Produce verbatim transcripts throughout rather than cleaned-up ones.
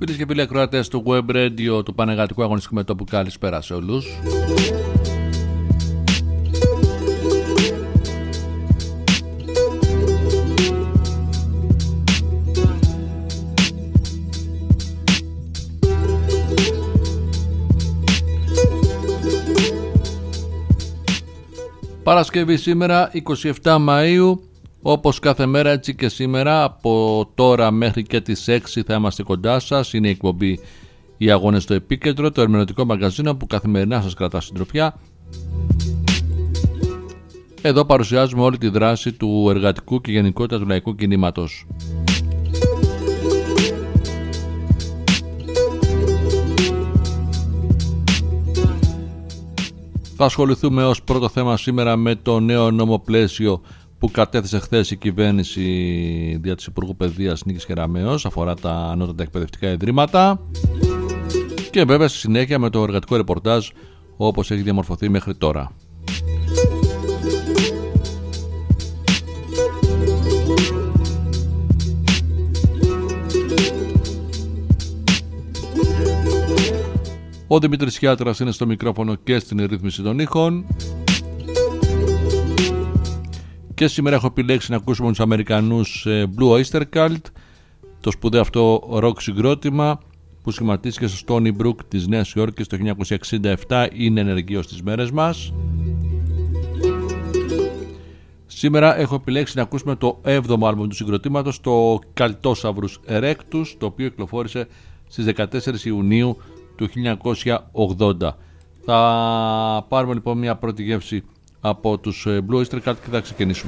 Φίλες και φίλοι ακροατές του Web Radio του Πανεγατικού Αγωνιστικού Μετώπου, καλησπέρα σε όλους. Παρασκευή σήμερα, εικοστή εβδόμη Μαΐου. Όπως κάθε μέρα, έτσι και σήμερα, από τώρα μέχρι και τις έξι θα είμαστε κοντά σας. Είναι η εκπομπή «Οι Αγώνες στο Επίκεντρο», το ερμηνευτικό μαγαζίνο που καθημερινά σας κρατά συντροφιά. Εδώ παρουσιάζουμε όλη τη δράση του εργατικού και γενικότερα του λαϊκού κινήματος. Θα ασχοληθούμε ως πρώτο θέμα σήμερα με το νέο νόμο πλαίσιο που κατέθεσε χθες η κυβέρνηση δια της Υπουργού Παιδείας Νίκης Κεραμέως, αφορά τα ανώτατα εκπαιδευτικά ιδρύματα, και βέβαια στη συνέχεια με το εργατικό ρεπορτάζ όπως έχει διαμορφωθεί μέχρι τώρα. Ο Δημήτρης Χιάτρας είναι στο μικρόφωνο και στην ρύθμιση των ήχων. Και σήμερα έχω επιλέξει να ακούσουμε τους Αμερικανούς Blue Oyster Cult, το σπουδαίο αυτό ροκ συγκρότημα που σχηματίστηκε στο Stony Brook της Νέας Υόρκης το χίλια εννιακόσια εξήντα επτά, είναι ενεργείο στις μέρες μας. Σήμερα έχω επιλέξει να ακούσουμε το έβδομο άλμπουμ του συγκροτήματος, το Kaltosaurus Erectus, το οποίο κυκλοφόρησε στις δεκατέσσερις Ιουνίου του χίλια εννιακόσια ογδόντα. Θα πάρουμε λοιπόν μια πρώτη γεύση από τους Blue Oyster Cult και θα ξεκινήσουμε.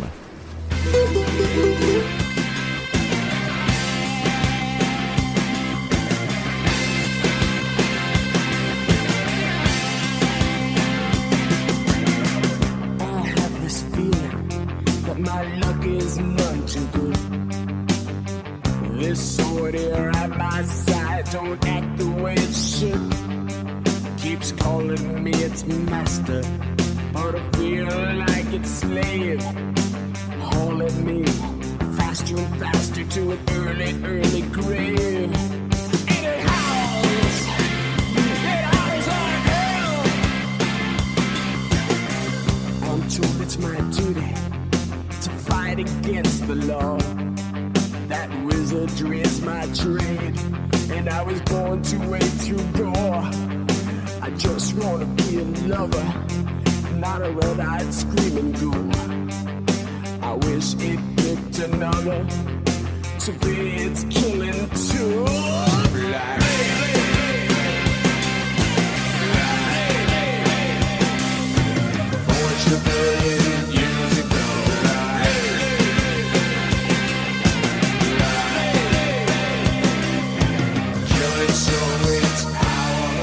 Keeps calling me its master, but I feel like it's slave, hauling me faster and faster to an early, early grave. And it howls, it howls like hell. I'm told it's my duty to fight against the law. That wizardry is my trade, and I was born to wade through door. I just wanna be a lover, not a red-eyed screaming ghoul. I wish it picked another to be its killing tool. Like, forged a billion years ago. Killing so its power.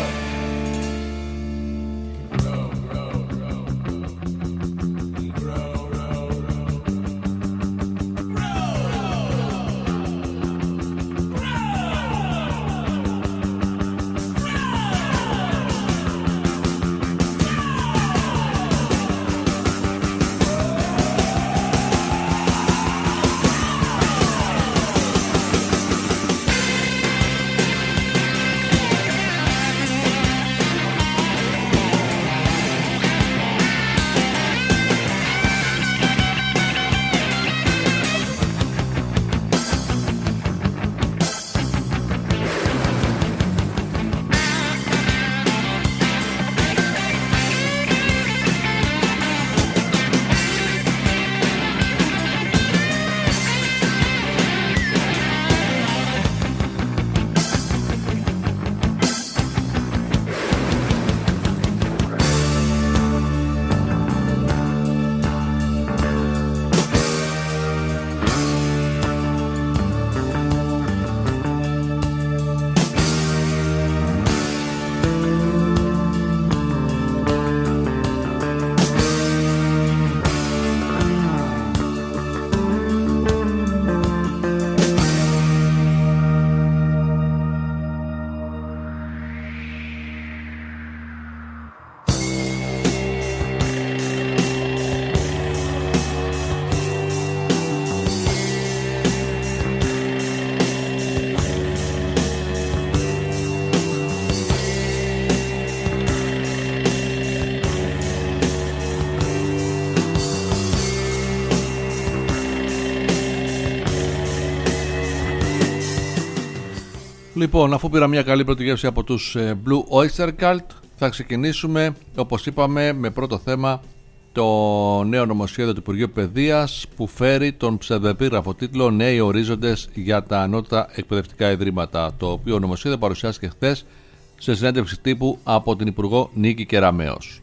Λοιπόν, αφού πήρα μια καλή πρώτη γεύση από τους Blue Oyster Cult, θα ξεκινήσουμε, όπως είπαμε, με πρώτο θέμα το νέο νομοσχέδιο του Υπουργείου Παιδείας που φέρει τον ψευδεπίγραφο τίτλο «Νέοι ορίζοντες για τα ανώτατα εκπαιδευτικά ιδρύματα», το οποίο νομοσχέδιο παρουσιάστηκε χθες σε συνέντευξη τύπου από την Υπουργό Νίκη Κεραμέως.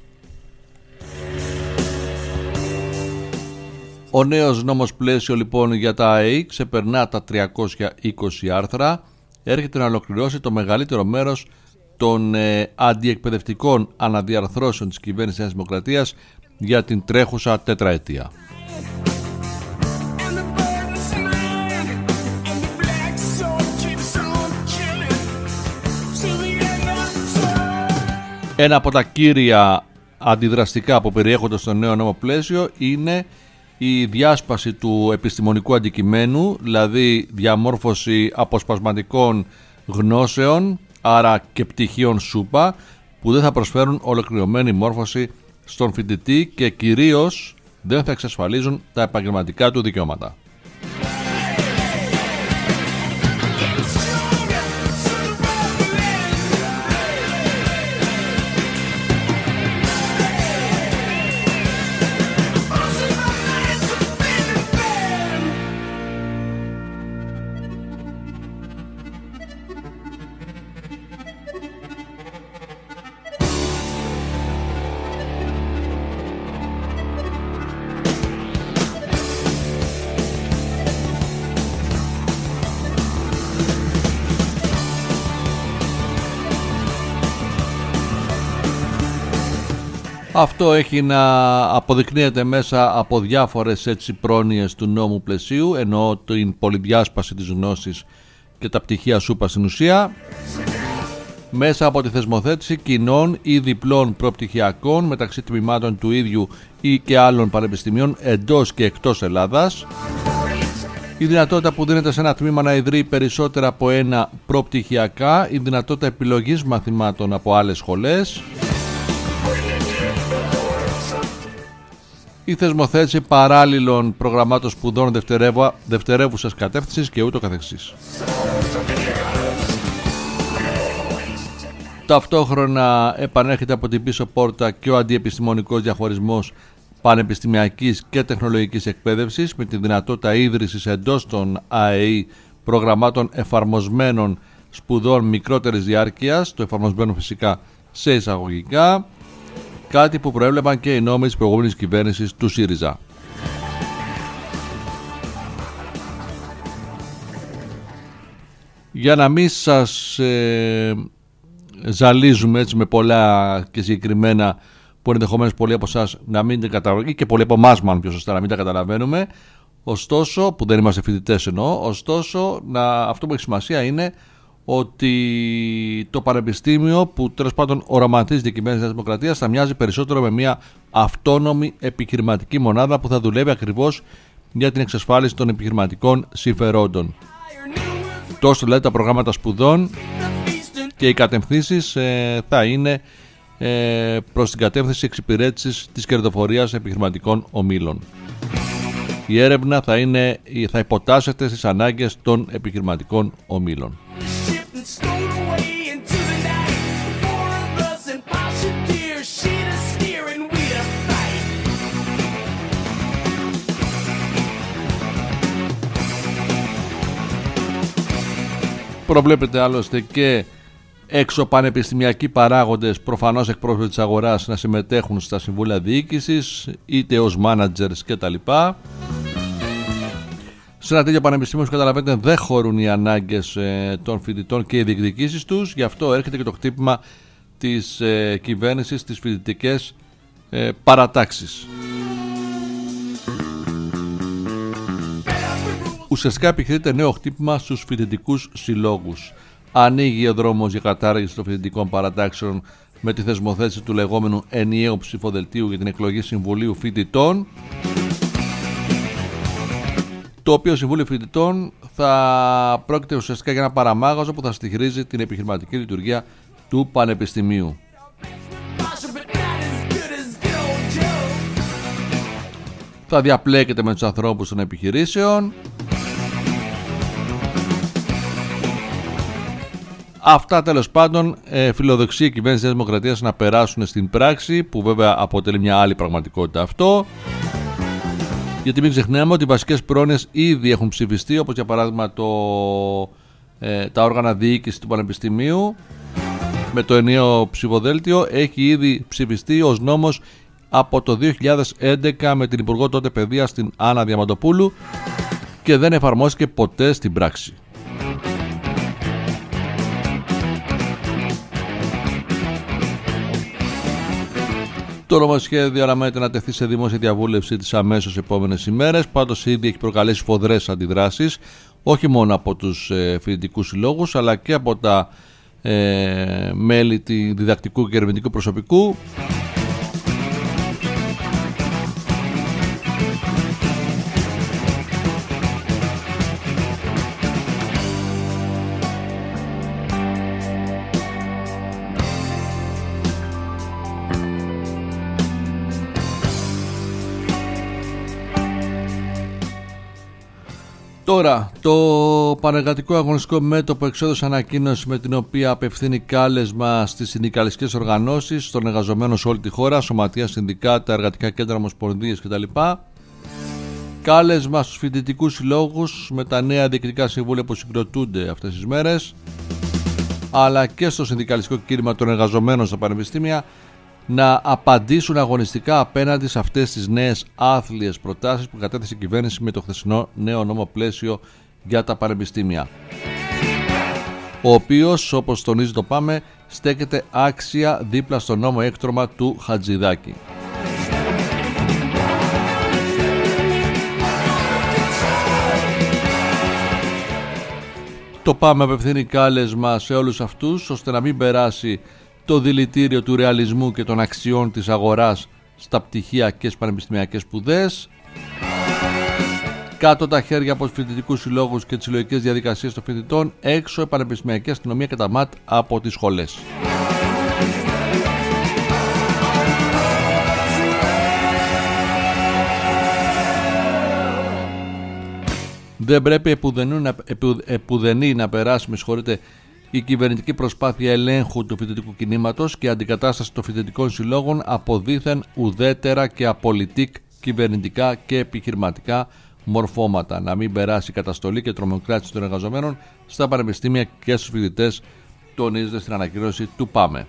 Ο νέος νόμος πλαίσιο λοιπόν για τα ΑΕΗ ξεπερνά τα τριακόσια είκοσι άρθρα, έρχεται να ολοκληρώσει το μεγαλύτερο μέρος των ε, αντιεκπαιδευτικών αναδιαρθρώσεων της κυβέρνησης της Δημοκρατίας για την τρέχουσα τετραετία. Ένα από τα κύρια αντιδραστικά που περιέχονται στο νέο νόμο πλαίσιο είναι η διάσπαση του επιστημονικού αντικειμένου, δηλαδή διαμόρφωση αποσπασματικών γνώσεων, άρα και πτυχίων σούπα, που δεν θα προσφέρουν ολοκληρωμένη μόρφωση στον φοιτητή και κυρίως δεν θα εξασφαλίζουν τα επαγγελματικά του δικαιώματα. Αυτό έχει να αποδεικνύεται μέσα από διάφορες έτσι πρόνοιες του νόμου πλαισίου, ενώ την πολυδιάσπαση της γνώσης και τα πτυχία σούπα στην ουσία, μέσα από τη θεσμοθέτηση κοινών ή διπλών προπτυχιακών μεταξύ τμήματων του ίδιου ή και άλλων πανεπιστημίων εντός και εκτός Ελλάδας, η δυνατότητα που δίνεται σε ένα τμήμα να ιδρύει περισσότερα από ένα προπτυχιακά, η δυνατότητα επιλογής μαθημάτων από άλλες σχολές, η θεσμοθέτηση παράλληλων προγραμμάτων σπουδών δευτερεύουσας κατεύθυνσης και ούτω καθεξής. Ταυτόχρονα επανέρχεται από την πίσω πόρτα και ο αντιεπιστημονικός διαχωρισμός πανεπιστημιακής και τεχνολογικής εκπαίδευσης, με τη δυνατότητα ίδρυσης εντός των ΑΕΗ προγραμμάτων εφαρμοσμένων σπουδών μικρότερης διάρκειας, το εφαρμοσμένο φυσικά σε εισαγωγικά, κάτι που προέβλεπαν και οι νόμοι της προηγούμενης κυβέρνησης του ΣΥΡΙΖΑ. Για να μην σας ε, ζαλίζουμε έτσι με πολλά και συγκεκριμένα που ενδεχομένως πολλοί από εσάς να μην τα καταλαβαίνουν, ή και πολλοί από εμάς μάλλον πιο σωστά να μην τα καταλαβαίνουμε, ωστόσο, που δεν είμαστε φοιτητές εννοώ, ωστόσο να, αυτό που έχει σημασία είναι ότι το πανεπιστήμιο που τέλος πάντων οραματίζεται η κυβέρνηση της Δημοκρατίας θα μοιάζει περισσότερο με μια αυτόνομη επιχειρηματική μονάδα που θα δουλεύει ακριβώς για την εξασφάλιση των επιχειρηματικών συμφερόντων. Τόσο δηλαδή τα προγράμματα σπουδών και οι κατευθύνσεις ε, θα είναι ε, προς την κατεύθυνση εξυπηρέτησης της κερδοφορίας επιχειρηματικών ομίλων. Η έρευνα θα, είναι, θα υποτάσσεται στις ανάγκες των επιχειρηματικών ομίλων. Προβλέπεται άλλωστε και εξωπανεπιστημιακοί παράγοντες, προφανώς εκπρόσωποι της αγοράς, να συμμετέχουν στα συμβούλια διοίκησης, είτε ως managers κτλ. Σε ένα τέτοιο πανεπιστήμιο, όπως καταλαβαίνετε, δεν χωρούν οι ανάγκες ε, των φοιτητών και οι διεκδικήσεις τους. Γι' αυτό έρχεται και το χτύπημα της ε, κυβέρνησης στις φοιτητικές ε, παρατάξεις. Ουσιαστικά επιχειρείται νέο χτύπημα στους φοιτητικούς συλλόγους. Ανοίγει ο δρόμος για κατάργηση των φοιτητικών παρατάξεων με τη θεσμοθέτηση του λεγόμενου ενιαίου ψηφοδελτίου για την εκλογή Συμβουλίου Φοιτητών, το οποίο Συμβούλιο Φοιτητών θα πρόκειται ουσιαστικά για ένα παραμάγαζο που θα στοιχειρίζει την επιχειρηματική λειτουργία του Πανεπιστημίου. Θα διαπλέκεται με τους ανθρώπους των επιχειρήσεων Αυτά τέλος πάντων ε, φιλοδοξεί η κυβέρνηση της Δημοκρατίας να περάσουν στην πράξη, που βέβαια αποτελεί μια άλλη πραγματικότητα αυτό. Γιατί μην ξεχνάμε ότι οι βασικές πρόνοιες ήδη έχουν ψηφιστεί, όπως για παράδειγμα το, ε, τα όργανα διοίκησης του Πανεπιστημίου με το ενιαίο ψηφοδέλτιο έχει ήδη ψηφιστεί ως νόμος από το δύο χιλιάδες έντεκα με την Υπουργό τότε Παιδείας, την Άννα Διαμαντοπούλου, και δεν εφαρμόστηκε ποτέ στην πράξη. Το νομοσχέδιο αναμένεται να τεθεί σε δημόσια διαβούλευση τις αμέσως επόμενες ημέρες. Πάντως ήδη έχει προκαλέσει φοδρές αντιδράσεις, όχι μόνο από τους ε, φοιτητικούς συλλόγους, αλλά και από τα ε, μέλη του διδακτικού και ερευνητικού προσωπικού. Τώρα, το Πανεργατικό Αγωνιστικό Μέτωπο εξέδωσε ανακοίνωση με την οποία απευθύνει κάλεσμα στις συνδικαλιστικές οργανώσεις, των εργαζομένων σε όλη τη χώρα, σωματεία, συνδικάτα, εργατικά κέντρα, ομοσπονδίες κτλ. Κάλεσμα στους φοιτητικούς συλλόγους με τα νέα διοικητικά συμβούλια που συγκροτούνται αυτές τις μέρες, αλλά και στο συνδικαλιστικό κίνημα των εργαζομένων στα πανεπιστήμια, να απαντήσουν αγωνιστικά απέναντι σε αυτές τις νέες άθλιες προτάσεις που κατέθεσε η κυβέρνηση με το χθεσινό νέο νόμο πλαίσιο για τα πανεπιστήμια, ο οποίος, όπως τονίζει το ΠΑΜΕ, στέκεται άξια δίπλα στο νόμο έκτρωμα του Χατζηδάκη. Το ΠΑΜΕ απευθύνει κάλεσμα σε όλους αυτούς ώστε να μην περάσει το δηλητήριο του ρεαλισμού και των αξιών της αγοράς στα πτυχία και στις πανεπιστημιακές σπουδές. Κάτω τα χέρια από τους φοιτητικούς συλλόγους και τις συλλογικές διαδικασίες των φοιτητών, έξω η πανεπιστημιακή αστυνομία και τα ΜΑΤ από τις σχολές. Δεν πρέπει επουδενή να περάσει, με συγχωρείτε, η κυβερνητική προσπάθεια ελέγχου του φοιτητικού κινήματος και αντικατάσταση των φοιτητικών συλλόγων από δήθεν ουδέτερα και απολυτικ κυβερνητικά και επιχειρηματικά μορφώματα. Να μην περάσει η καταστολή και τρομοκράτηση των εργαζομένων στα πανεπιστήμια και στους φοιτητές, τονίζεται στην ανακοίνωση του ΠΑΜΕ.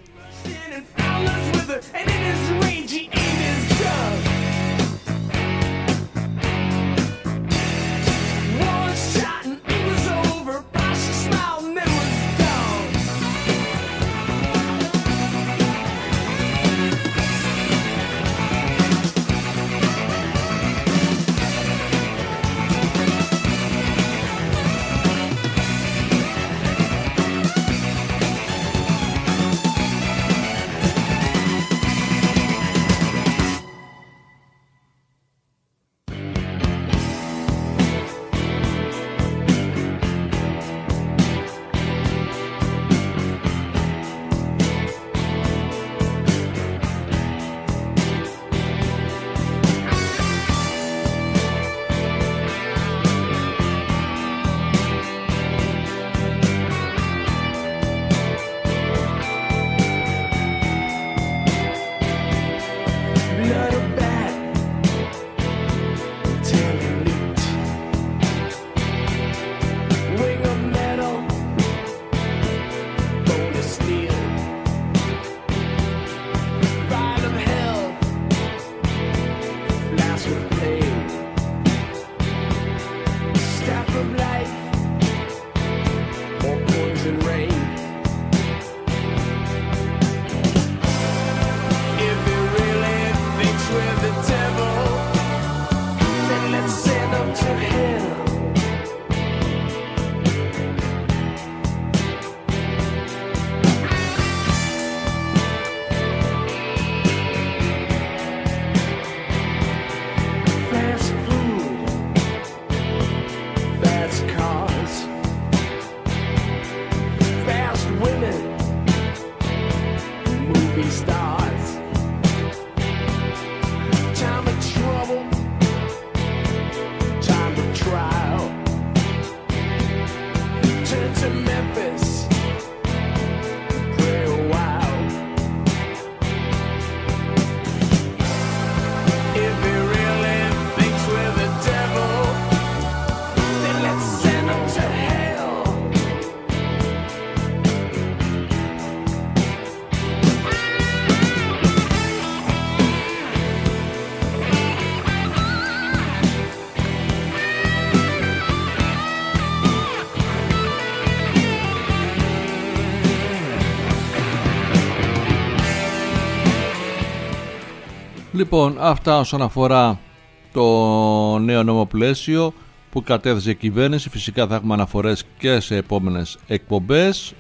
Λοιπόν, αυτά όσον αφορά το νέο νόμο πλαίσιο που κατέθεσε η κυβέρνηση. Φυσικά θα έχουμε αναφορές και σε επόμενες εκπομπές.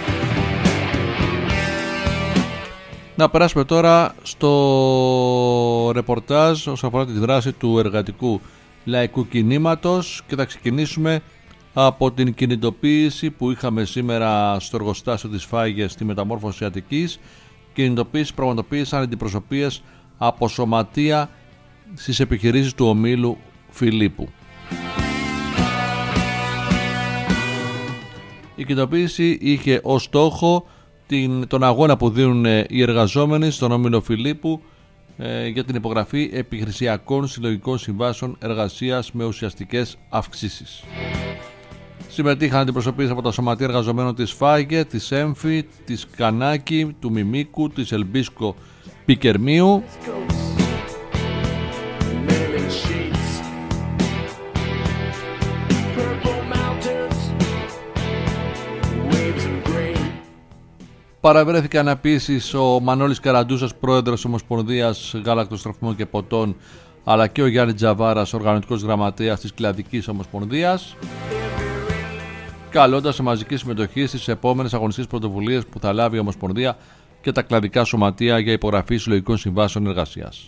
Να περάσουμε τώρα στο ρεπορτάζ όσον αφορά τη δράση του εργατικού λαϊκού κινήματος και θα ξεκινήσουμε από την κινητοποίηση που είχαμε σήμερα στο εργοστάσιο της Φάγε στη Μεταμόρφωση Αττικής. Κινητοποίηση πραγματοποίησαν αντιπροσωπείες από σωματεία στις επιχειρήσεις του ομίλου Φιλίππου. Η κινητοποίηση είχε ως στόχο την, τον αγώνα που δίνουν οι εργαζόμενοι στον όμιλο Φιλίππου ε, για την υπογραφή επιχειρησιακών συλλογικών συμβάσεων εργασίας με ουσιαστικές αυξήσεις. Συμμετείχαν αντιπροσωπείες από τα σωματεία εργαζομένων της Φάγε, της Έμφη, της Κανάκη, του Μιμίκου, της Ελμπίσκο Πικερμίου, Παραβρέθηκαν επίσης ο Μανώλης Καραντούσας, πρόεδρος Ομοσπονδίας Γάλακτος, Τροφιμών και Ποτών, αλλά και ο Γιάννης Τζαβάρας, οργανωτικός γραμματέας της Κλαδικής Ομοσπονδίας, καλώντας σε μαζική συμμετοχή στις επόμενες αγωνιστικές πρωτοβουλίες που θα λάβει η Ομοσπονδία και τα κλαδικά σωματεία για υπογραφή συλλογικών συμβάσεων εργασίας.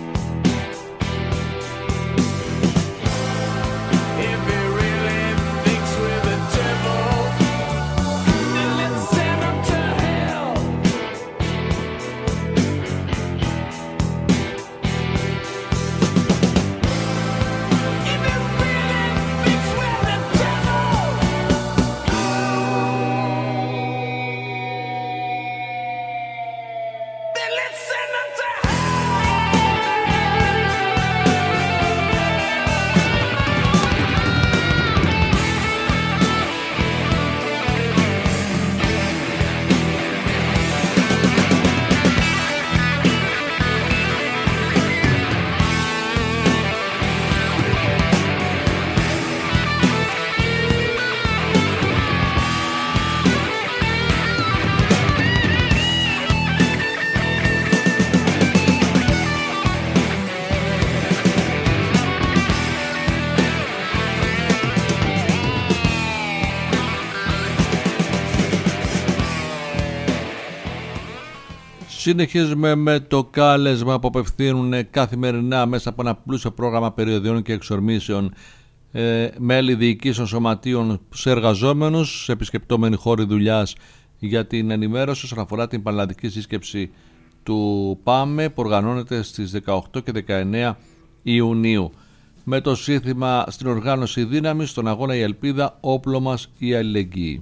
Συνεχίζουμε με το κάλεσμα που απευθύνουν καθημερινά μέσα από ένα πλούσιο πρόγραμμα περιοδιών και εξορμήσεων ε, μέλη διοικήσεων σωματείων σε εργαζόμενους, σε επισκεπτόμενοι χώροι δουλειάς για την ενημέρωση όσον αφορά την πανελλαδική σύσκεψη του ΠΑΜΕ που οργανώνεται στις δεκαοκτώ και δεκαεννέα Ιουνίου με το σύνθημα «Στην οργάνωση δύναμη, στον αγώνα η ελπίδα, όπλο μας η αλληλεγγύη».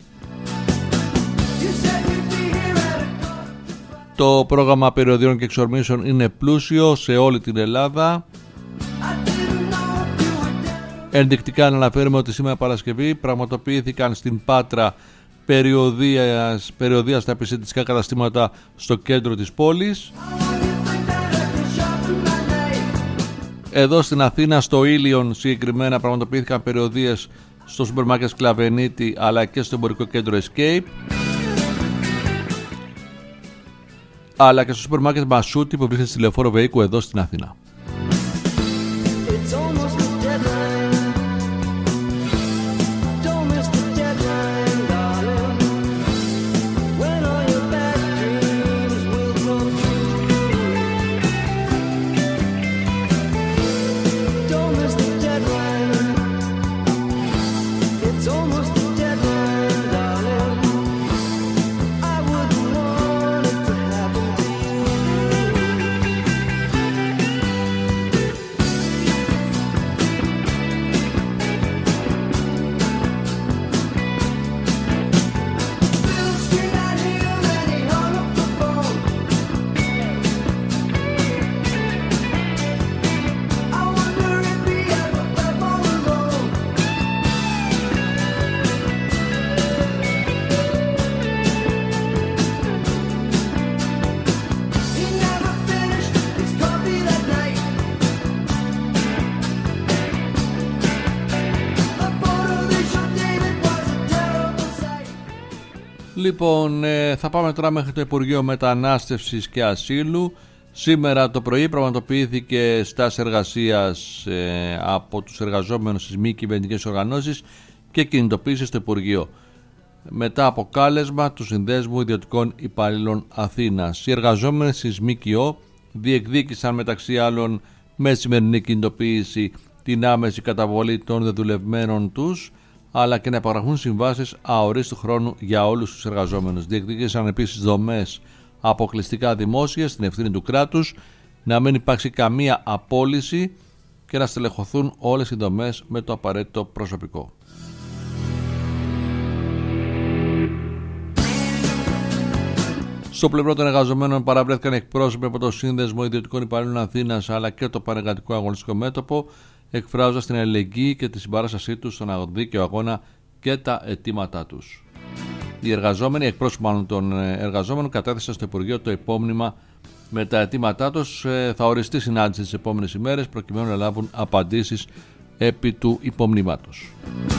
Το πρόγραμμα περιοδιών και εξορμήσεων είναι πλούσιο σε όλη την Ελλάδα. Ενδεικτικά να αναφέρουμε ότι σήμερα Παρασκευή πραγματοποιήθηκαν στην Πάτρα περιοδίας, περιοδία στα επιστημιστικά καταστήματα στο κέντρο της πόλης. Εδώ στην Αθήνα, στο Ήλιον συγκεκριμένα, πραγματοποιήθηκαν περιοδίες στο σούπερ μάρκετ Σκλαβενίτη αλλά και στο εμπορικό κέντρο Escape, αλλά και στο σούπερ μάρκετ Μασούτη που βρίσκεται στη Λεωφόρο Βεϊκού εδώ στην Αθήνα. Λοιπόν, θα πάμε τώρα μέχρι το Υπουργείο Μετανάστευσης και Ασύλου. Σήμερα το πρωί πραγματοποιήθηκε στάση εργασίας ε, από τους εργαζόμενους στις μη κυβερνητικές οργανώσεις και κινητοποίηση στο Υπουργείο, μετά από κάλεσμα του Συνδέσμου Ιδιωτικών Υπαλλήλων Αθήνας. Οι εργαζόμενοι στις ΜΚΟ διεκδίκησαν μεταξύ άλλων με σημερινή κινητοποίηση την άμεση καταβολή των δεδουλευμένων τους, αλλά και να υπογραφούν συμβάσεις αορίστου χρόνου για όλους τους εργαζόμενους. Διεκδίκησαν επίσης δομές αποκλειστικά δημόσιες στην ευθύνη του κράτους, να μην υπάρξει καμία απόλυση και να στελεχωθούν όλες οι δομές με το απαραίτητο προσωπικό. Στο πλευρό των εργαζομένων παραβρέθηκαν εκπρόσωποι από το Σύνδεσμο Ιδιωτικών Υπαλλήλων Αθήνας αλλά και το Πανεργατικό Αγωνιστικό Μέτωπο, εκφράζοντας την αλληλεγγύη και τη συμπαράστασή τους στον δίκαιο αγώνα και τα αιτήματά τους. Οι εργαζόμενοι, εκπρόσωποι των εργαζόμενων, κατέθεσαν στο Υπουργείο το υπόμνημα με τα αιτήματά τους. Θα οριστεί συνάντηση τις επόμενες ημέρες προκειμένου να λάβουν απαντήσεις επί του υπομνήματος.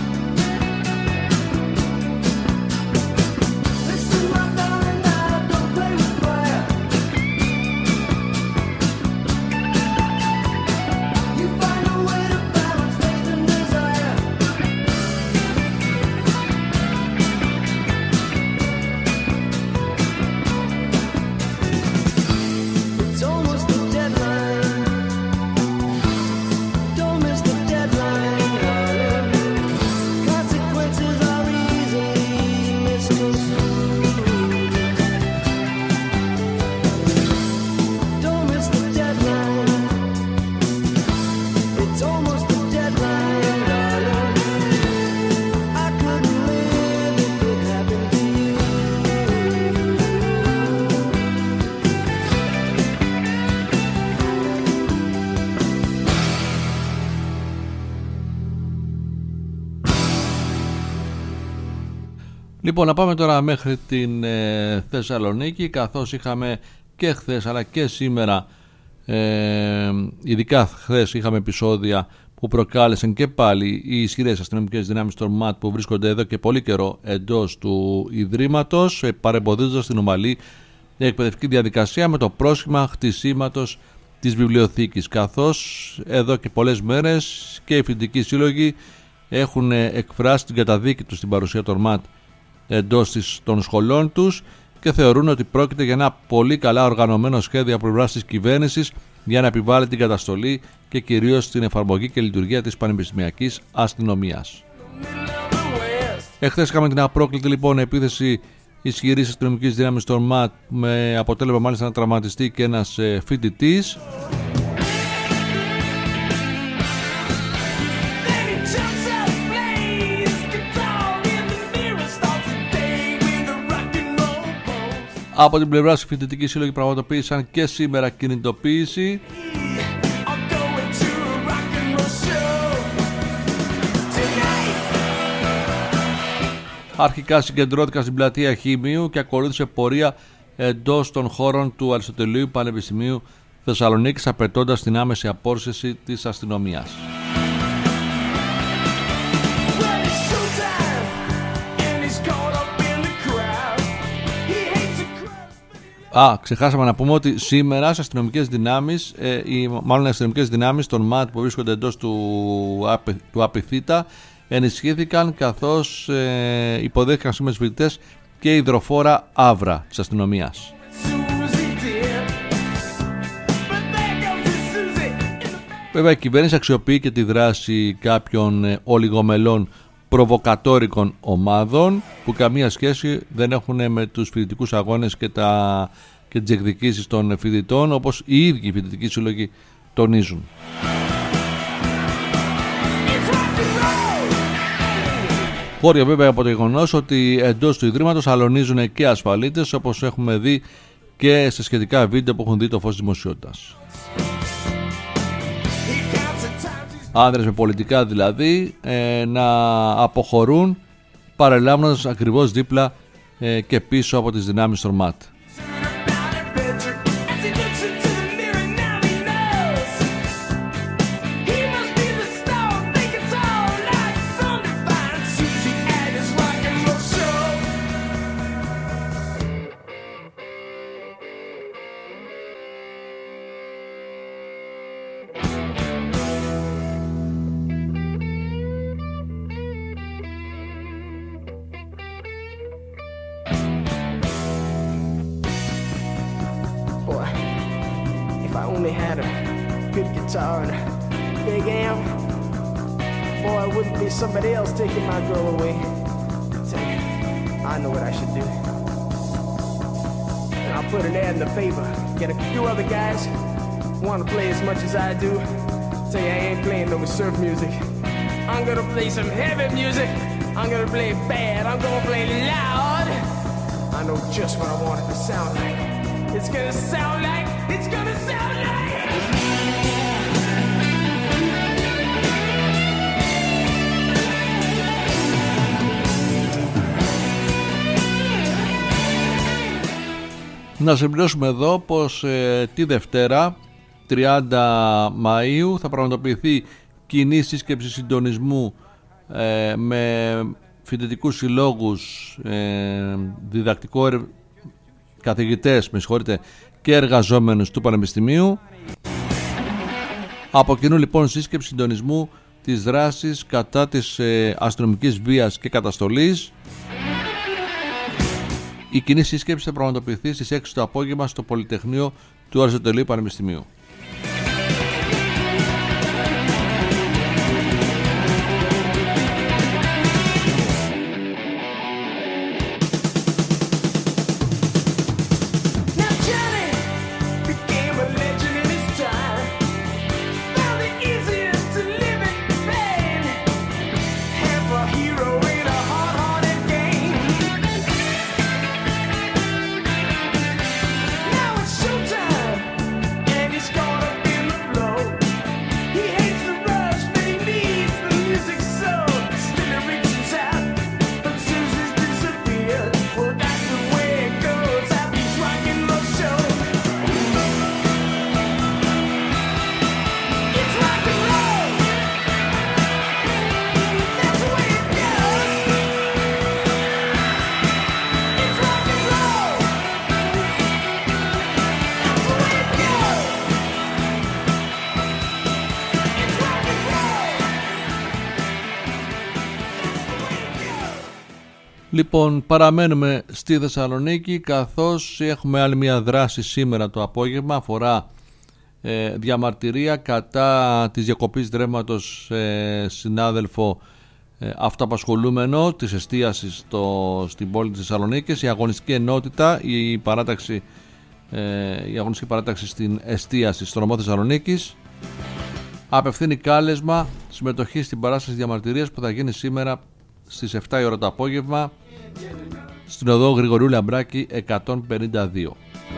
Λοιπόν, να πάμε τώρα μέχρι την ε, Θεσσαλονίκη, καθώς είχαμε και χθες αλλά και σήμερα, ε, ειδικά χθες είχαμε επεισόδια που προκάλεσαν και πάλι οι ισχυρές αστυνομικές δυνάμεις των ΜΑΤ που βρίσκονται εδώ και πολύ καιρό εντός του Ιδρύματος, ε, παρεμποδίζοντας την ομαλή εκπαιδευτική διαδικασία με το πρόσχημα χτισήματος της βιβλιοθήκης, καθώς εδώ και πολλές μέρες και οι φοιτητικοί σύλλογοι έχουν εκφράσει την καταδίκη τους στην παρουσία των ΜΑΤ εντός των σχολών τους και θεωρούν ότι πρόκειται για ένα πολύ καλά οργανωμένο σχέδιο από πλευράς της κυβέρνησης για να επιβάλλει την καταστολή και κυρίως την εφαρμογή και λειτουργία της πανεπιστημιακής αστυνομίας. Εχθές είχαμε την απρόκλητη λοιπόν επίθεση ισχυρής αστυνομικής δύναμης των ΜΑΤ, με αποτέλεσμα μάλιστα να τραυματιστεί και ένας φοιτητής. Από την πλευρά της φοιτητική σύλλογη πραγματοποίησαν και σήμερα κινητοποίηση. Αρχικά συγκεντρώθηκαν στην πλατεία Χήμιου και ακολούθησε πορεία εντός των χώρων του Αριστοτελείου Πανεπιστημίου Θεσσαλονίκης, απαιτώντας την άμεση απόρριψη της αστυνομίας. Α, ξεχάσαμε να πούμε ότι σήμερα στις αστυνομικές δυνάμεις, ε, ή μάλλον οι αστυνομικές δυνάμεις των ΜΑΤ που βρίσκονται εντός του, του ΑΠΙΘΙΤΑ ενισχύθηκαν, καθώς ε, υποδέχθηκαν σήμερα τους φοιτητές και υδροφόρα Αύρα της αστυνομίας. Βέβαια η κυβέρνηση αξιοποιεί και τη δράση κάποιων ε, ολιγομελών προβοκατόρικων ομάδων που καμία σχέση δεν έχουν με τους φοιτητικούς αγώνες και, τα, και τις εκδικήσεις των φοιτητών, όπως οι ίδιοι οι φοιτητικοί σύλλογοι τονίζουν. Χώρια βέβαια από το γεγονός ότι εντός του Ιδρύματος αλωνίζουν και ασφαλίτες, όπως έχουμε δει και σε σχετικά βίντεο που έχουν δει το φως της δημοσιότητας. Άνδρες με πολιτικά δηλαδή ε, να αποχωρούν, παρελάμβανοντας ακριβώς δίπλα ε, και πίσω από τις δυνάμεις των ΜΑΤ. only had a good guitar and a big amp, boy, it wouldn't be somebody else taking my girl away. I tell you, I know what I should do. And I'll put an ad in the paper, get a few other guys who want to play as much as I do. Tell you, I ain't playing no surf music. I'm gonna play some heavy music. I'm gonna play bad. I'm gonna play loud. I know just what I want it to sound like. It's gonna sound like, it's gonna sound like. Να συμπληρώσουμε εδώ πως ε, τη Δευτέρα τριάντα Μαΐου θα πραγματοποιηθεί κοινή σύσκεψη συντονισμού ε, με φοιτητικούς συλλόγους, ε, διδακτικό καθηγητές με συγχωρείτε, και εργαζόμενους του Πανεπιστημίου. Από κοινού λοιπόν σύσκεψη συντονισμού της δράσης κατά της ε, αστυνομικής βίας και καταστολής. Η κοινή σύσκεψη θα πραγματοποιηθεί στις έξι το απόγευμα στο Πολυτεχνείο του Αριστοτελείου Πανεπιστημίου. Λοιπόν, παραμένουμε στη Θεσσαλονίκη, καθώς έχουμε άλλη μια δράση σήμερα το απόγευμα. Αφορά ε, διαμαρτυρία κατά της διακοπής ρεύματος ε, συνάδελφο ε, αυτοαπασχολούμενο της εστίασης στο, στην πόλη της Θεσσαλονίκης. Η αγωνιστική ενότητα, η, παράταξη, ε, η αγωνιστική παράταξη στην εστίαση στο νομό Θεσσαλονίκης απευθύνει κάλεσμα συμμετοχή στην παράσταση διαμαρτυρίας που θα γίνει σήμερα στις εφτά η ώρα το απόγευμα στην οδό Γρηγορίου Λαμπράκη εκατόν πενήντα δύο.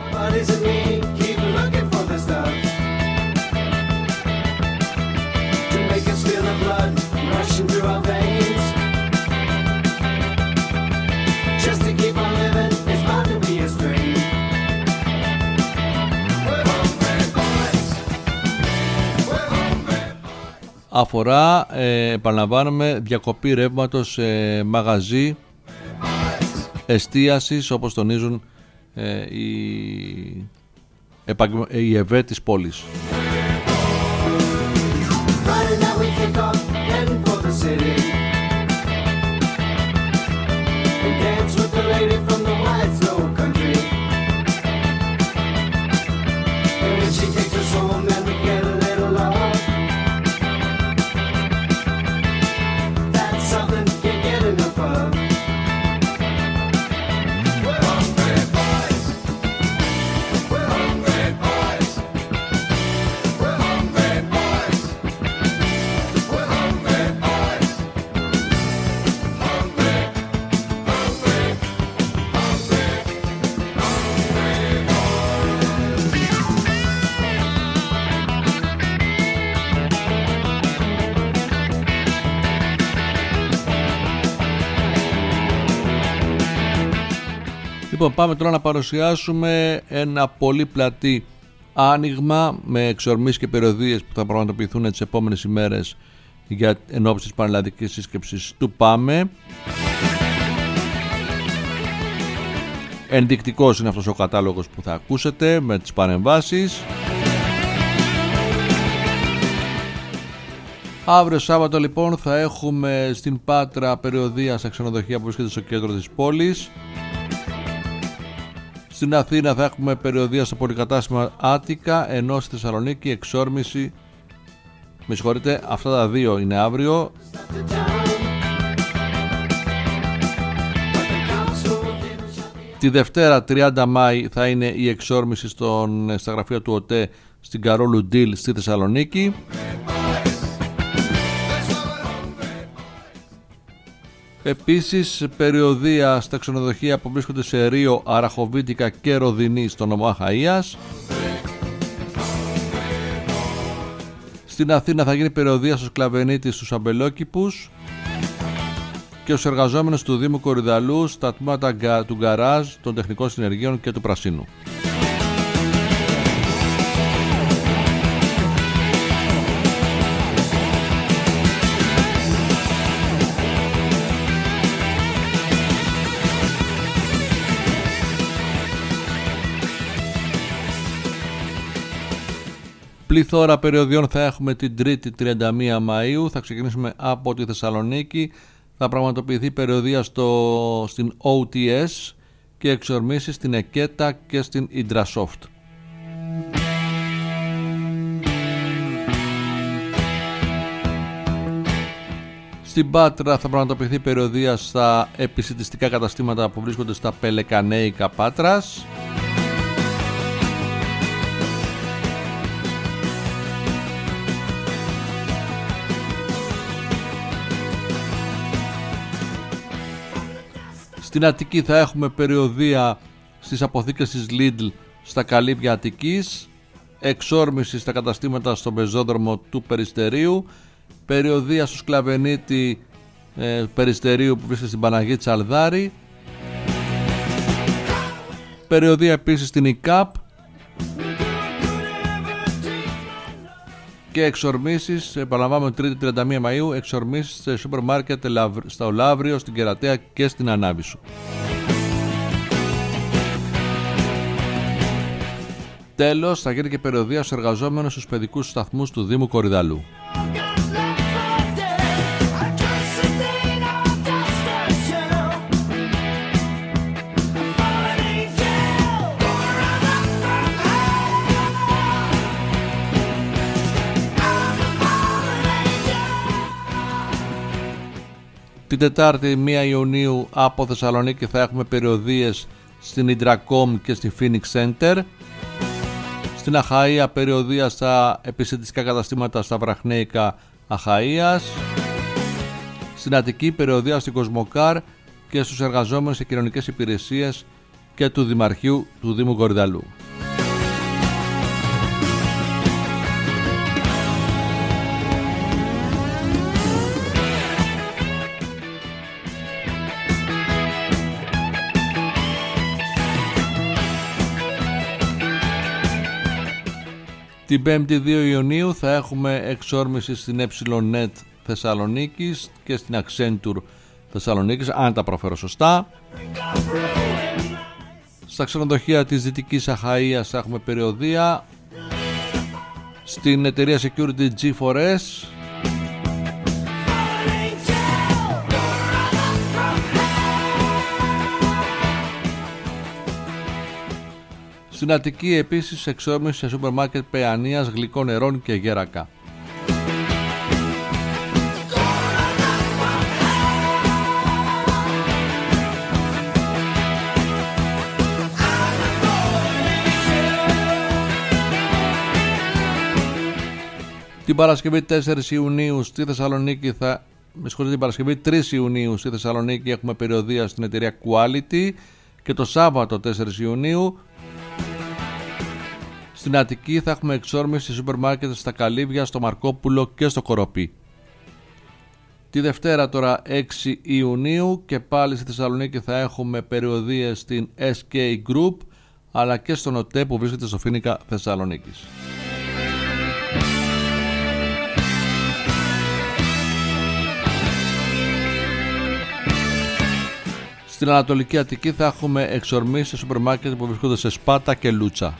Αφορά, ε, επαναλαμβάνουμε, διακοπή ρεύματος σε μαγαζί εστίασης, όπως τονίζουν ε, οι, επαγγελμα... οι ΕΒΕ της πόλης. Λοιπόν, πάμε τώρα να παρουσιάσουμε ένα πολύ πλατή άνοιγμα με εξορμήσεις και περιοδίες που θα πραγματοποιηθούν τις επόμενες ημέρες για ενόψει της πανελλαδικής σύσκεψης του ΠΑΜΕ. Ενδεικτικός είναι αυτός ο κατάλογος που θα ακούσετε με τις παρεμβάσεις. Αύριο Σάββατο λοιπόν θα έχουμε στην Πάτρα περιοδεία στα ξενοδοχεία που βρίσκεται στο κέντρο της πόλης. Στην Αθήνα θα έχουμε περιοδεία στο πολυκατάστημα Άττικα, ενώ στη Θεσσαλονίκη εξόρμηση. Με συγχωρείτε, αυτά τα δύο είναι αύριο. Τη Δευτέρα τριάντα Μάη θα είναι η εξόρμηση στον, στα γραφεία του ΟΤΕ στην Καρόλου Ντίλ στη Θεσσαλονίκη. Επίσης περιοδεία στα ξενοδοχεία που βρίσκονται σε Ρίο, Αραχοβίτικα και Ροδινή στον νομό Αχαΐας. Στην Αθήνα θα γίνει περιοδεία στο Σκλαβενίτη στους Αμπελόκηπους και στους εργαζόμενους του Δήμου Κορυδαλού στα τμήματα του Γκαράζ, των Τεχνικών Συνεργείων και του Πρασίνου. Πληθώρα περιοδιών θα έχουμε την Τρίτη τριάντα μία Μαΐου. Θα ξεκινήσουμε από τη Θεσσαλονίκη. Θα πραγματοποιηθεί περιοδεία στο, στην ο τι ες και εξορμήσεις στην Εκέτα και στην Ιντρασόφτ. Στην Πάτρα θα πραγματοποιηθεί περιοδεία στα επισιτιστικά καταστήματα που βρίσκονται στα Πελεκανέικα Πάτρας. Στην Αττική θα έχουμε περιοδεία στις αποθήκες της Lidl στα Καλύβια Αττικής, εξόρμηση στα καταστήματα στον πεζόδρομο του Περιστερίου, περιοδεία στο Σκλαβενίτη ε, Περιστερίου που βρίσκεται στην Παναγή Τσαλδάρη, περιοδεία επίσης στην ΙΚΑΠ και εξορμήσεις, επαναλαμβάνω, Τρίτη τριάντα μία Μαΐου, εξορμήσεις σε σούπερ μάρκετ στο Λαύριο, στην Κερατέα και στην Ανάβησου. Τέλος, θα γίνει και περιοδεία στους εργαζόμενους στους παιδικούς σταθμούς του Δήμου Κορυδαλού. Την Τετάρτη μία Ιουνίου από Θεσσαλονίκη θα έχουμε περιοδείες στην Ιντρακόμ και στη Phoenix Center. Στην Αχαΐα περιοδεία στα επισητιστικά καταστήματα στα Βραχνέικα Αχαΐας. Στην Αττική περιοδεία στην Κοσμοκάρ και στους εργαζόμενους σε κοινωνικές υπηρεσίες και του Δημαρχείου του Δήμου Κορυδαλού. Την Πέμπτη δύο Ιουνίου θα έχουμε εξόρμηση στην EPSILONET Θεσσαλονίκης και στην Accenture Θεσσαλονίκης, αν τα προφέρω σωστά. Στα ξενοδοχεία της Δυτικής Αχαΐας θα έχουμε περιοδεία. Στην εταιρεία Security τζι φορ ες. Στην Αττική επίσης εξόρμηση σε σούπερ μάρκετ Παιανίας, Γλυκών Νερών και Γέρακα. Την Παρασκευή τέσσερις Ιουνίου στη Θεσσαλονίκη θα... Με συγχωρείτε, την Παρασκευή τρεις Ιουνίου στη Θεσσαλονίκη έχουμε περιοδεία στην εταιρεία Quality και το Σάββατο τέσσερις Ιουνίου στην Αττική θα έχουμε εξόρμηση σε σούπερ μάρκετ στα Καλύβια, στο Μαρκόπουλο και στο Κοροπή. Τη Δευτέρα τώρα έξι Ιουνίου και πάλι στη Θεσσαλονίκη θα έχουμε περιοδείες στην ες κέι Group αλλά και στον ΟΤΕ που βρίσκεται στο Φοίνικα Θεσσαλονίκης. Στην Ανατολική Αττική θα έχουμε εξορμήσεις σε σούπερ μάρκετ που βρίσκονται σε Σπάτα και Λούτσα.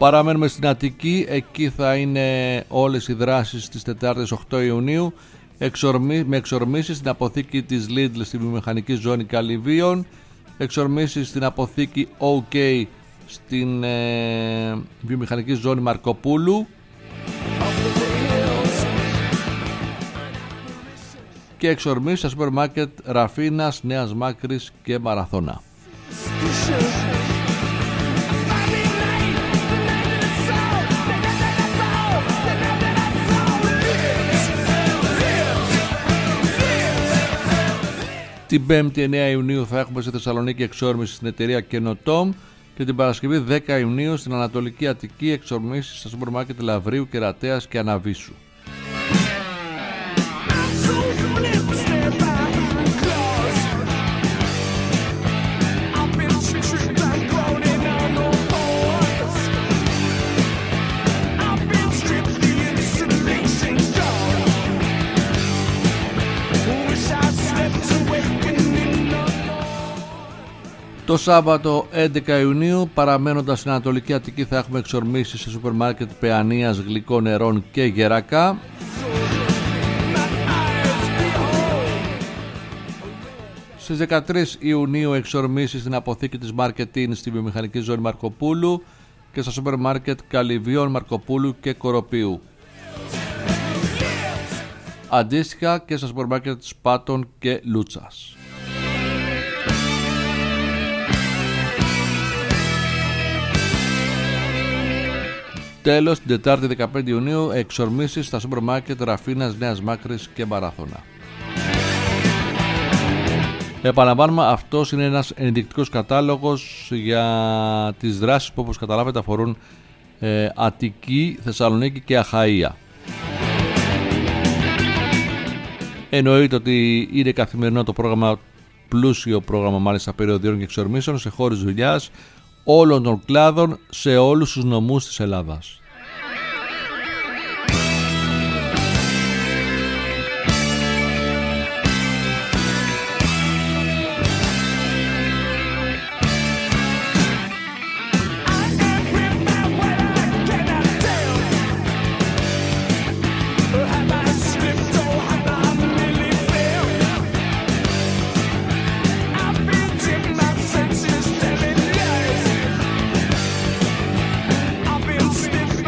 Παραμένουμε στην Αττική, εκεί θα είναι όλες οι δράσεις τις Τετάρτες οκτώ Ιουνίου εξορμί, με εξορμήσεις στην αποθήκη της Lidl στη βιομηχανική ζώνη Καλυβίων, εξορμήσεις στην αποθήκη OK στην ε, βιομηχανική ζώνη Μαρκοπούλου και εξορμήσεις στα σούπερ μάρκετ Ραφίνας, Νέας Μάκρης και Μαραθώνα. Την πέμπτη εννέα Ιουνίου θα έχουμε στη Θεσσαλονίκη εξόρμηση στην εταιρεία Καινοτόμ και την Παρασκευή δέκα Ιουνίου στην Ανατολική Αττική εξορμήσεις στα σούπερ μάρκετ Λαβρίου, Κερατέας και Αναβίσου. Το Σάββατο έντεκα Ιουνίου, παραμένοντας στην Ανατολική Αττική, θα έχουμε εξορμήσεις σε σούπερ μάρκετ Παιανίας, Γλυκών Νερών και Γερακά. Στις δεκατρείς Ιουνίου εξορμήσεις στην αποθήκη της Marketing στη βιομηχανική ζώνη Μαρκοπούλου και στα σούπερ μάρκετ Καλυβίων, Μαρκοπούλου και Κοροπίου. Αντίστοιχα και στα σούπερ μάρκετ Σπάτων και Λούτσας. Τέλος, την Τετάρτη δεκαπέντε Ιουνίου εξορμήσεις στα σούπερ μάρκετ Ραφίνας, Νέας Μάκρης και Μαραθώνα. Επαναλαμβάνουμε, αυτός είναι ένας ενδεικτικός κατάλογος για τις δράσεις που, όπως καταλάβετε, αφορούν ε, Αττική, Θεσσαλονίκη και Αχαΐα. Εννοείται ότι είναι καθημερινό το πρόγραμμα, πλούσιο πρόγραμμα μάλιστα περιοδιών και εξορμήσεων σε χώρες δουλειάς όλων των κλάδων σε όλους τους νομούς της Ελλάδας. Step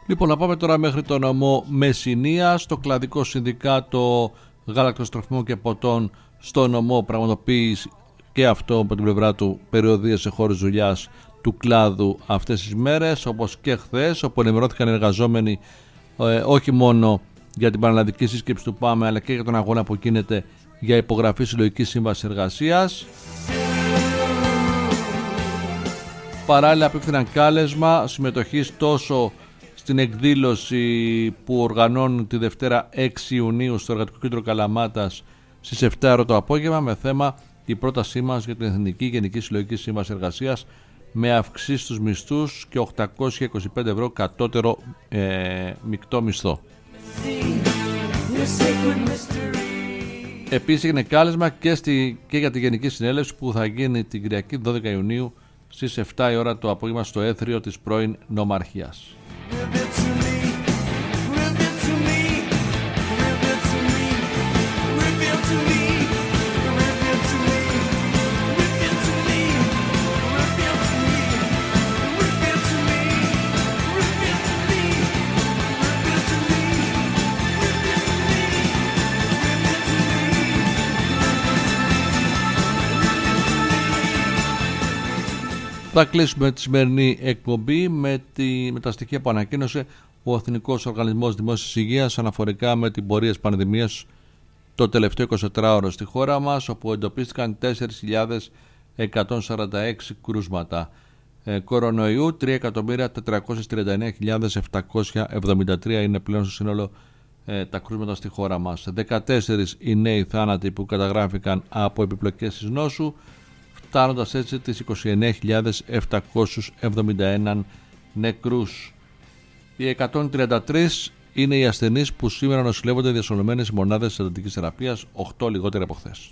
Λοιπόν, να πάμε τώρα μέχρι το νομό Μεσσηνίας. Το κλαδικό συνδικάτο γάλακτος, τροφιμών και ποτών στο νομό πραγματοποιεί και αυτό από την πλευρά του περιοδίες σε χώρες δουλειάς του κλάδου αυτές τις μέρες, όπως και χθες, όπου ενημερώθηκαν οι εργαζόμενοι ε, όχι μόνο για την πανελλαδική σύσκεψη του ΠΑΜΕ, αλλά και για τον αγώνα που γίνεται για υπογραφή συλλογικής σύμβασης εργασίας. Παράλληλα απίφθηναν κάλεσμα συμμετοχής τόσο στην εκδήλωση που οργανώνουν τη Δευτέρα έξι Ιουνίου στο Εργατικό Κέντρο Καλαμάτας στις επτά ώρα το απόγευμα, με θέμα η πρότασή μας για την Εθνική Γενική Συλλογική Σύμβαση Εργασίας με αυξήσεις στους μισθούς και οκτακόσια είκοσι πέντε ευρώ κατώτερο ε, μεικτό μισθό. Επίσης έγινε κάλεσμα και, στη, και για τη Γενική Συνέλευση που θα γίνει την Κυριακή δώδεκα Ιουνίου στις επτά η ώρα το απόγευμα στο έθριο της πρώην Νομαρχίας. Θα κλείσουμε τη σημερινή εκπομπή με, τη, με τα στοιχεία που ανακοίνωσε ο Εθνικός Οργανισμός Δημόσιας Υγείας αναφορικά με την πορεία της πανδημίας το τελευταίο εικοσιτετράωρο στη χώρα μας, όπου εντοπίστηκαν τέσσερις χιλιάδες εκατόν σαράντα έξι κρούσματα ε, κορονοϊού. τρία εκατομμύρια τετρακόσιες τριάντα εννέα χιλιάδες επτακόσια εβδομήντα τρία είναι πλέον στο σύνολο ε, τα κρούσματα στη χώρα μας. δεκατέσσερις οι νέοι θάνατοι που καταγράφηκαν από επιπλοκές της νόσου, φτάνοντας έτσι τις είκοσι εννέα χιλιάδες επτακόσιους εβδομήντα ένα νεκρούς. Οι εκατόν τριάντα τρεις είναι οι ασθενείς που σήμερα νοσηλεύονται διασωλωμένες μονάδες εντατικής θεραπείας, οκτώ λιγότερα από χθες.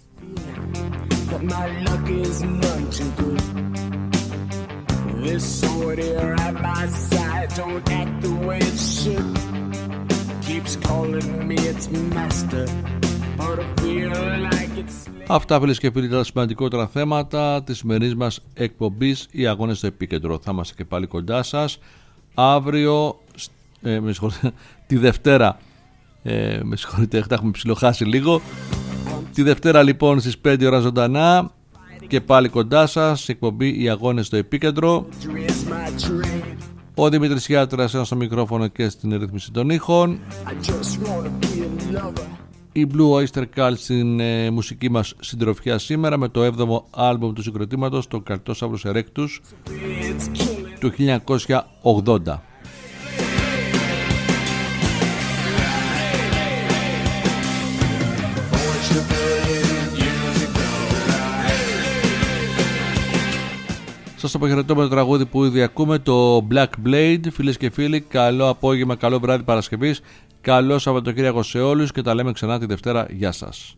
Αυτά, φίλες και φίλοι, τα σημαντικότερα θέματα της σημερινής μας εκπομπής, οι αγώνες στο επίκεντρο. Θα είμαστε και πάλι κοντά σας αύριο, ε, με τη Δευτέρα, ε, με συγχωρείτε, έχουμε ψιλοχάσει λίγο. Τη Δευτέρα λοιπόν στις πέντε ώρα ζωντανά και πάλι κοντά σας, η εκπομπή οι αγώνες στο επίκεντρο. Ο Δημήτρης Γιάτρας στο μικρόφωνο και στην ρύθμιση των ήχων. Η Blue Oyster Cult στην ε, μουσική μας συντροφιά σήμερα με το έβδομο άλμπουμ του συγκροτήματος, το Καλτόσαυρους Ερέκτους του χίλια εννιακόσια ογδόντα. Σας αποχαιρετώ με το τραγούδι που ήδη ακούμε, το Black Blade. Φίλες και φίλοι, καλό απόγευμα, καλό βράδυ Παρασκευής, καλό Σαββατοκύριακο σε όλους και τα λέμε ξανά τη Δευτέρα. Γεια σας.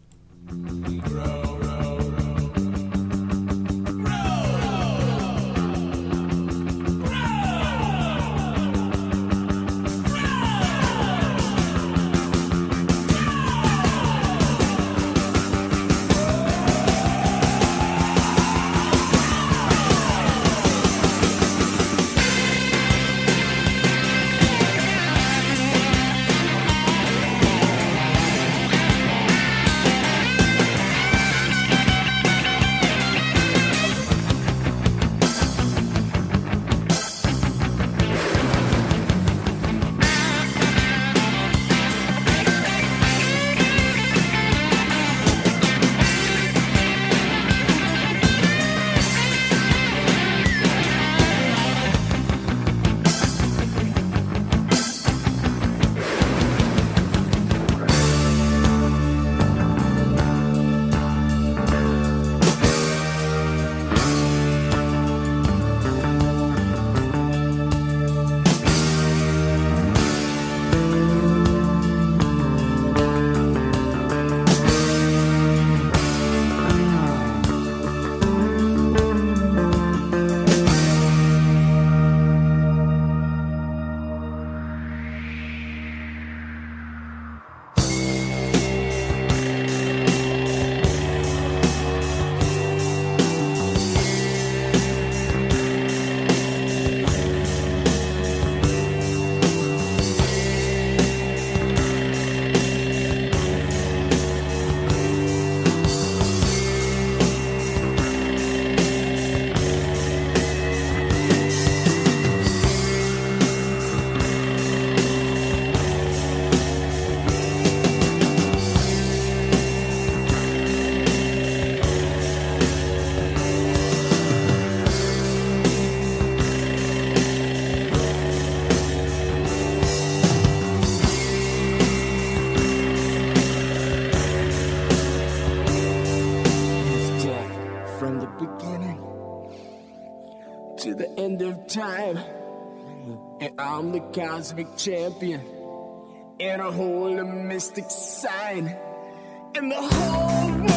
of time. And I'm the cosmic champion. And I hold a mystic sign. And the whole world